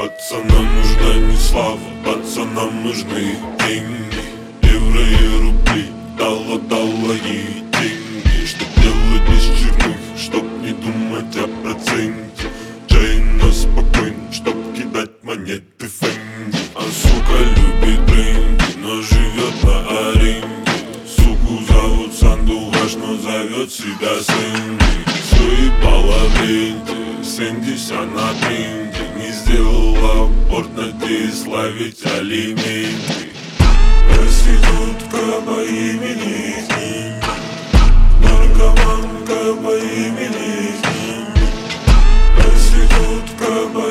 Пацанам нужна не слава, пацанам нужны деньги. Евро и рубли, дала ей деньги. Чтоб делать без чужих, чтоб не думать о проценте. Чайно спокойно, чтоб кидать монеты Фэнди. А сука любит бренди, но живет на аренде. Суку зовут Сандугаш, но зовет себя Сэнди. Суебала в ленте, Сэнди вся на тренде. Не сделала аборт, надеясь ловить алименты. Проститутка по имени Нинни, наркоманка по имени Нинни, проститутка по